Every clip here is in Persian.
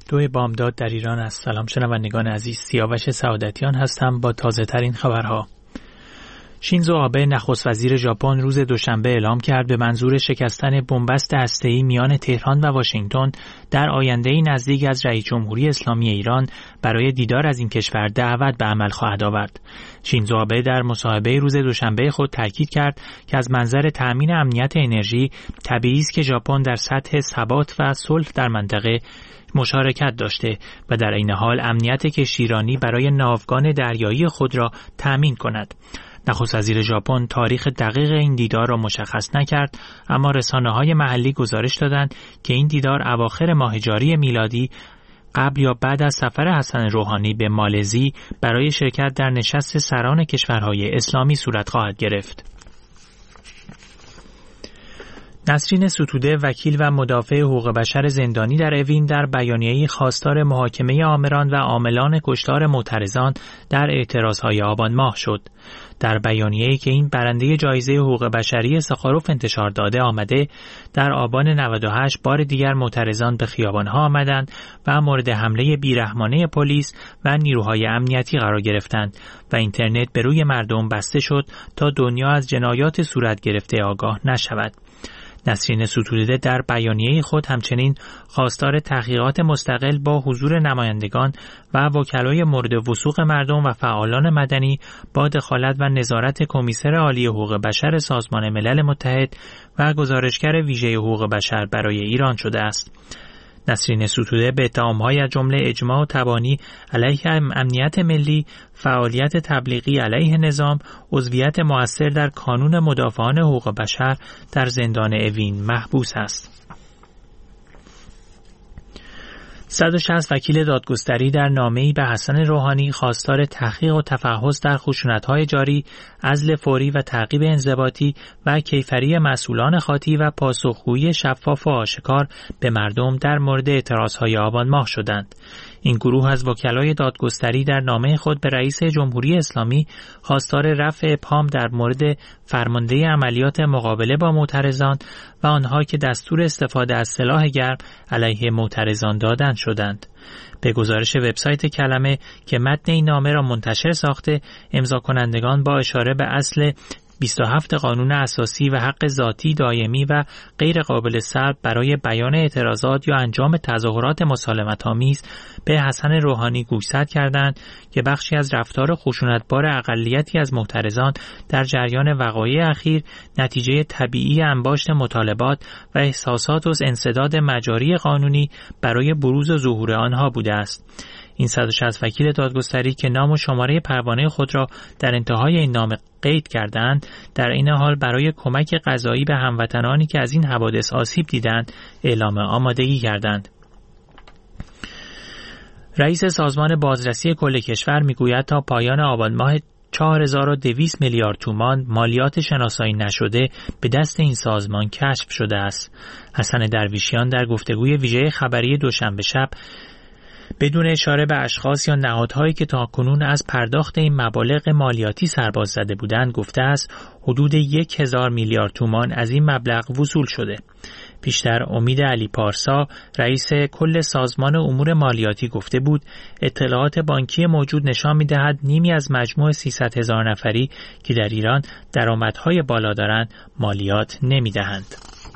2 بامداد در ایران است. سلام شنوندگان عزیز، سیاوش سعادتیان هستم با تازه ترین خبرها. شینزو آبه نخست وزیر ژاپن روز دوشنبه اعلام کرد به منظور شکستن بنبست هسته‌ای میان تهران و واشنگتن در آینده‌ای نزدیک از رئیس جمهوری اسلامی ایران برای دیدار از این کشور دعوت به عمل خواهد آورد. شینزو آبه در مصاحبه روز دوشنبه خود تاکید کرد که از منظر تأمین امنیت انرژی طبیعی است که ژاپن در سطح ثبات و صلح در منطقه مشارکت داشته و در این حال امنیت کشتیرانی برای ناوگان دریایی خود را تأمین کند. نخست وزیر ژاپن تاریخ دقیق این دیدار را مشخص نکرد، اما رسانه‌های محلی گزارش دادند که این دیدار اواخر ماه جاری میلادی قبل یا بعد از سفر حسن روحانی به مالزی برای شرکت در نشست سران کشورهای اسلامی صورت خواهد گرفت. نسرین ستوده، وکیل و مدافع حقوق بشر زندانی در اوین، در بیانیه‌ای خواستار محاکمه آمران و عاملان کشتار معترضان در اعتراضهای آبان ماه شد. در بیانیه‌ای که این برنده جایزه حقوق بشری ساخاروف انتشار داده آمده، در آبان 98 بار دیگر معترضان به خیابان‌ها آمدند و مورد حمله بیرحمانه پلیس و نیروهای امنیتی قرار گرفتند و اینترنت به روی مردم بسته شد تا دنیا از جنایات صورت گرفته آگاه نشود. نسرین ستوده در بیانیه خود همچنین خواستار تحقیقات مستقل با حضور نمایندگان و وکلای مورد وثوق مردم و فعالان مدنی با دخالت و نظارت کمیسر عالی حقوق بشر سازمان ملل متحد و گزارشگر ویژه حقوق بشر برای ایران شده است. نسرین ستوده به اتهام‌های از جمله اجماع و تبانی علیه امنیت ملی، فعالیت تبلیغی علیه نظام، عضویت مؤثر در کانون مدافعان حقوق بشر در زندان اوین محبوس است. 160 وکیل دادگستری در نامه‌ای به حسن روحانی خواستار تحقیق و تفحص در خشونت‌های جاری، عزل فوری و تعقیب انضباطی و کیفری مسئولان خاطی و پاسخگویی شفاف و آشکار به مردم در مورد اعتراضهای آبان ماه شدند. این گروه از وکلای دادگستری در نامه خود به رئیس جمهوری اسلامی خواستار رفع ابهام در مورد فرمانده عملیات مقابله با معترضان و آنها که دستور استفاده از سلاح گرم علیه معترضان دادند شدند. به گزارش وبسایت کلمه که متن این نامه را منتشر ساخته، امضا کنندگان با اشاره به اصل 27 قانون اساسی و حق ذاتی دائمی و غیر قابل سلب برای بیان اعتراضات یا انجام تظاهرات مسالمت‌آمیز به حسن روحانی گوشزد کردند که بخشی از رفتار خشونتبار اقلیتی از معترضان در جریان وقایع اخیر نتیجه طبیعی انباشت مطالبات و احساسات و انسداد مجاری قانونی برای بروز و ظهور آنها بوده است. این 160 وکیل دادگستری که نام و شماره پروانه خود را در انتهای این نامه قید کردند، در این حال برای کمک قضایی به هموطنانی که از این حوادث آسیب دیدند اعلام آمادگی کردند. رئیس سازمان بازرسی کل کشور میگوید تا پایان آبان ماه 4200 میلیارد تومان مالیات شناسایی نشده به دست این سازمان کشف شده است. حسن درویشیان در گفتگوی ویژه خبری دوشنبه شب بدون اشاره به اشخاص یا نهادهایی که تاکنون از پرداخت این مبالغ مالیاتی سرباز زده بودند گفته است حدود 1000 میلیارد تومان از این مبلغ وصول شده. پیشتر امید علی پارسا رئیس کل سازمان امور مالیاتی گفته بود اطلاعات بانکی موجود نشان می‌دهد نیمی از مجموع 300,000 نفری که در ایران درآمدهای بالا دارند مالیات نمی‌دهند.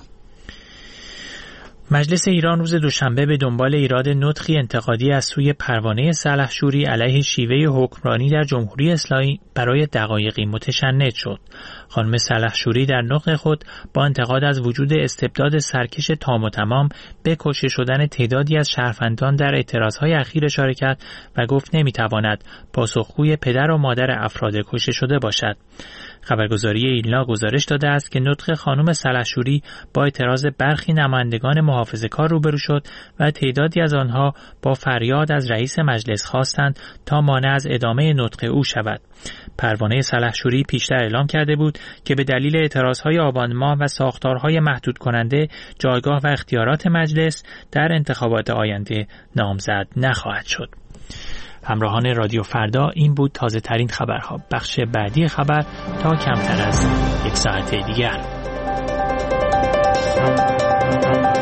مجلس ایران روز دوشنبه به دنبال ایراد نطقی انتقادی از سوی پروانه سلحشوری علیه شیوه حکمرانی در جمهوری اسلامی برای دقایقی متشنج شد. خانم سلحشوری در نطق خود با انتقاد از وجود استبداد سرکش تام و تمام به کشته شدن تعدادی از شهروندان در اعتراضهای اخیر اشاره کرد و گفت نمیتواند پاسخگوی پدر و مادر افراد کشته شده باشد. خبرگزاری ایلنا گزارش داده است که نطق خانم سلحشوری با اعتراض برخی نمایندگان محافظه‌کار روبرو شد و تعدادی از آنها با فریاد از رئیس مجلس خواستند تا مانع از ادامه نطق او شود. پروانه سلحشوری پیشتر اعلام کرده بود که به دلیل اعتراضهای آبان ماه و ساختارهای محدود کننده جایگاه و اختیارات مجلس در انتخابات آینده نامزد نخواهد شد. همراهان رادیو فردا، این بود تازه ترین خبرها. بخش بعدی خبر تا کمتر از یک ساعت دیگر.